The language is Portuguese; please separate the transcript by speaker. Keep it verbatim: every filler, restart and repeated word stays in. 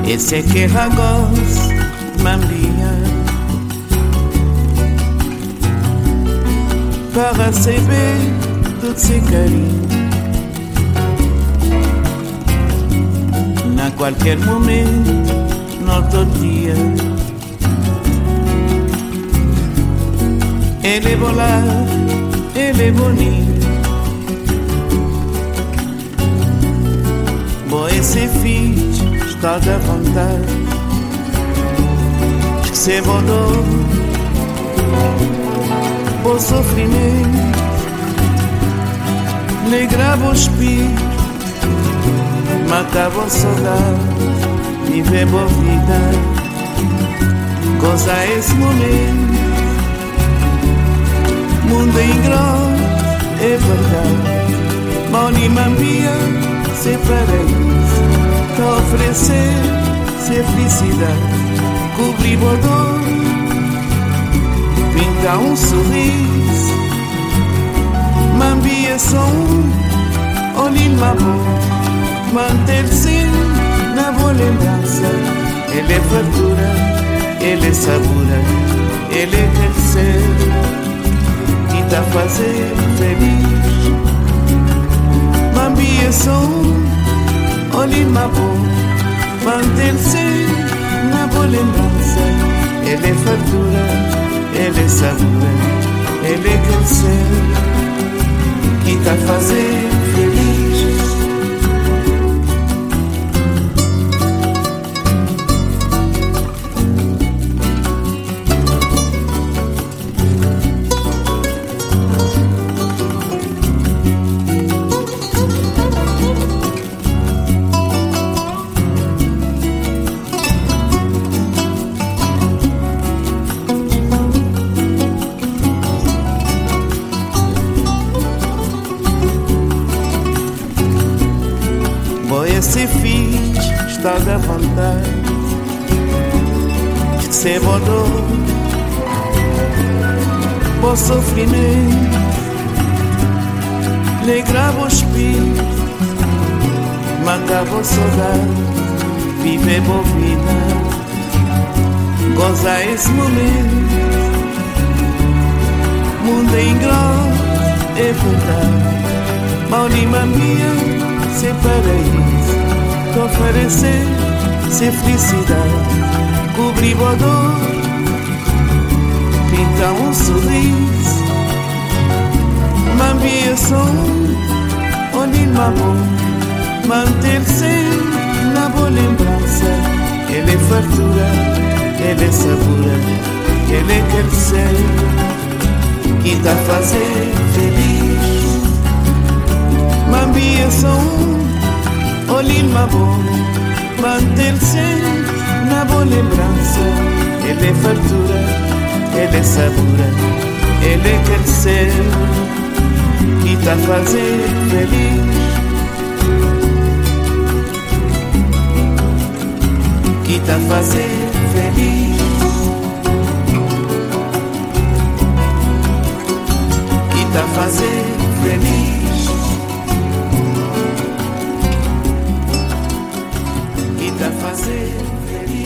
Speaker 1: Esse é que é Ragós, Mambia, para receber todo esse carinho. Na qualquer momento, no outro dia, ele é volar, ele é bonito. Bom, esse filho está da vontade, esquecer o dor, o sofrimento, negrava o espírito, matava a saudade, viver boa vida, goza esse momento. Mundo é ingrato, é verdade, mal nem mambia, ser paraíso, te oferecer, ser felicidade, cobrir a dor, pintar um sorriso, mambia só um, olhinho na boca, manter-se na boa lembrança. Ele é fartura, ele é sabura, ele é crescer e tá a fazer feliz. Mambia só um, olhinho na boca, manter-se na boa lembrança. Ele é fartura, ele é sabura, ele é crescer e tá a fazer feliz. Esse filho está da vontade, esquecer a dor, o sofrimento, negrava o espírito, matava a saudade, viver boa vida, goza esse momento. Mundo é ingrato, é verdade, mal nem mambia, ser paraíso, te oferecer, ser felicidade, cobrir a dor, pintar um sorriso, mambia só um, olhinho na boca, manter-se na boa lembrança. Ele é fartura, ele é sabura, ele é crescer que tá a fazer feliz. Mambia só um, olhinho na boca, manter-se na boa lembrança. Ele é fartura, ele é sabura, ele é crescer e tá a fazer feliz. Que tá a fazer feliz. Que tá a fazer feliz. Fazer feliz.